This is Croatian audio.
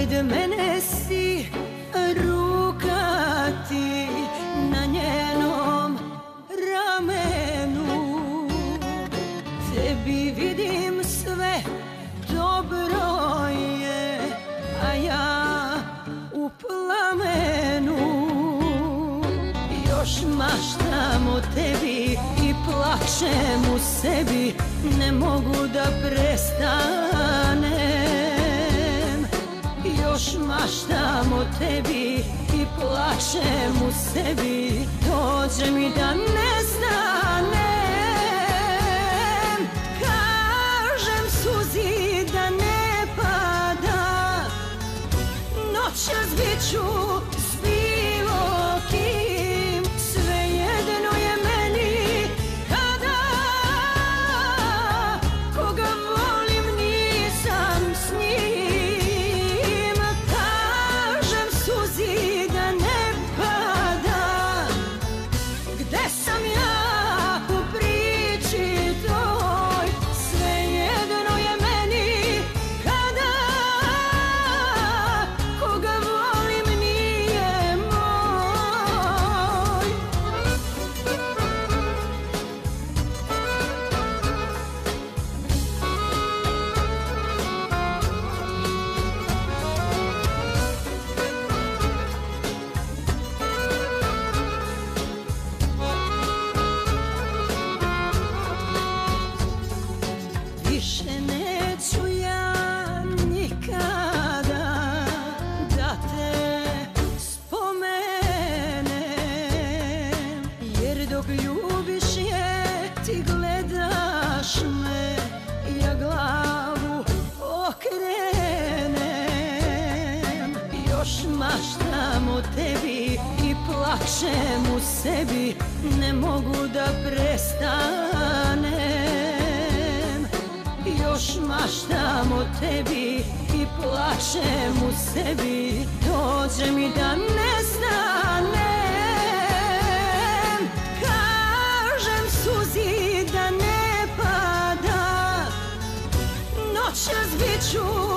Pored mene si, ruka ti na njenom ramenu. Tebi vidim sve, dobro je, a ja u plamenu. Još maštam o tebi i plačem u sebi, ne mogu da prestanem. Još maštam o tebi i plačem u sebi, dođe mi da nestanem. Kažem suzi da ne pada, noćas bit ću s bilo kim, svejedno je meni kada. Koga volim nisam s njim. Kažem suzi da ne pada, gde sam ja u priči toj, svejedno je meni kada. Koga volim nije moj. Više neću ja nikada da te spomenem, jer dok ljubiš je ti gledaš me, ja glavu okrenem. Još maštam o tebi i plačem u sebi, ne mogu da prestanem. Još maštam o tebi i plačem u sebi, dođe mi da nestanem. Kažem suzi da ne pada, noćas bit ću